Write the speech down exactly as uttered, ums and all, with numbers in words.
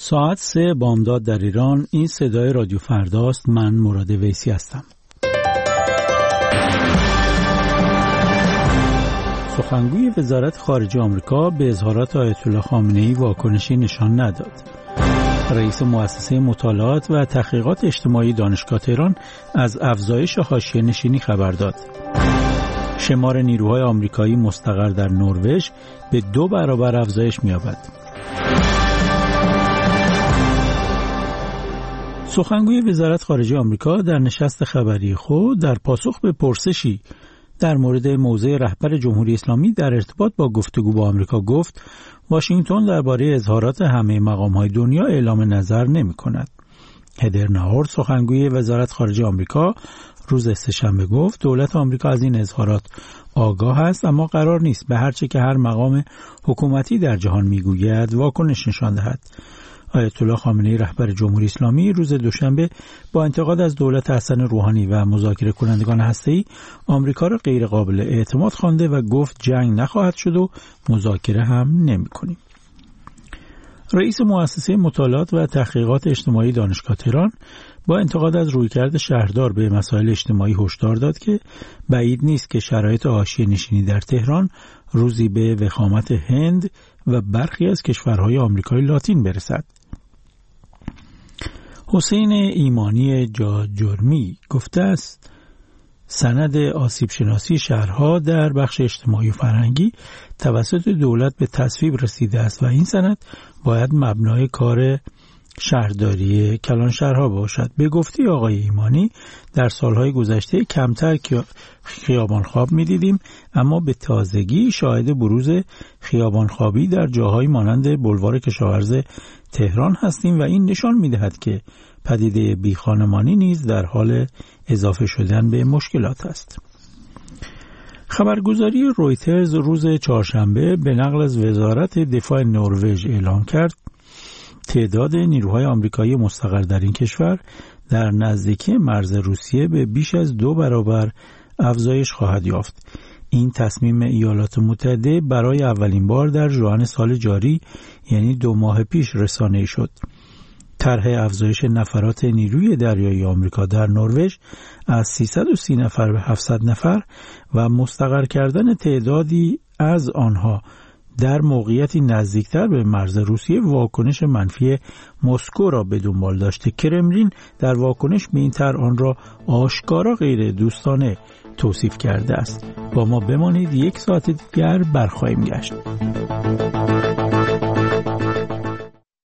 ساعت سه بامداد در ایران. این صدای رادیو فرداست. من مراد ویسی هستم. سخنگوی وزارت خارجه آمریکا به اظهارات آیت الله خامنه‌ای واکنشی نشان نداد. رئیس مؤسسه مطالعات و تحقیقات اجتماعی دانشگاه تهران از افزایش حاشیه نشینی خبر داد. شمار نیروهای آمریکایی مستقر در نروژ به دو برابر افزایش می‌یابد. سخنگوی وزارت خارجه آمریکا در نشست خبری خود در پاسخ به پرسشی در مورد موضع رهبر جمهوری اسلامی در ارتباط با گفتگو با آمریکا گفت واشنگتن درباره اظهارات همه مقام‌های دنیا اعلام نظر نمی‌کند. هدر ناهورد سخنگوی وزارت خارجه آمریکا روز سه‌شنبه گفت دولت آمریکا از این اظهارات آگاه است، اما قرار نیست به هر چه که هر مقام حکومتی در جهان میگوید واکنش نشان دهد. آیت الله خامنه‌ای رهبر جمهوری اسلامی روز دوشنبه با انتقاد از دولت حسن روحانی و مذاکره کنندگان هسته‌ای آمریکا را غیر قابل اعتماد خوانده و گفت جنگ نخواهد شد و مذاکره هم نمی‌کنیم. رئیس مؤسسه مطالعات و تحقیقات اجتماعی دانشگاه تهران با انتقاد از رویکرد شهردار به مسائل اجتماعی هشدار داد که بعید نیست که شرایط حاشیه نشینی در تهران روزی به وخامت هند و برخی از کشورهای آمریکای لاتین برسد. حسین ایمانی جاجرمی گفته است سند آسیب شناسی شهرها در بخش اجتماعی و فرهنگی توسط دولت به تصویب رسیده است و این سند باید مبنای کار شهرداری کلان شهرها باشد. به گفته آقای ایمانی در سالهای گذشته کمتر خیابانخواب می دیدیم، اما به تازگی شاهد بروز خیابانخوابی در جاهای مانند بلوار کشاورز تهران هستیم و این نشان می دهد که پدیده بیخانمانی نیز در حال اضافه شدن به مشکلات است. خبرگزاری رویترز روز چهارشنبه به نقل از وزارت دفاع نروژ اعلام کرد تعداد نیروهای آمریکایی مستقر در این کشور در نزدیکی مرز روسیه به بیش از دو برابر افزایش خواهد یافت. این تصمیم ایالات متحده برای اولین بار در ژوئن سال جاری یعنی دو ماه پیش رسانه‌ای شد. طرح افزایش نفرات نیروی دریایی آمریکا در نروژ از سیصد و سی نفر به هفتصد نفر و مستقر کردن تعدادی از آنها در موقعیتی نزدیکتر به مرز روسیه واکنش منفی مسکو را به دنبال داشته. کرملین در واکنش به این طرح آن را آشکارا غیر دوستانه توصیف کرده است. با ما بمانید، یک ساعت دیگر برخواهیم گشت.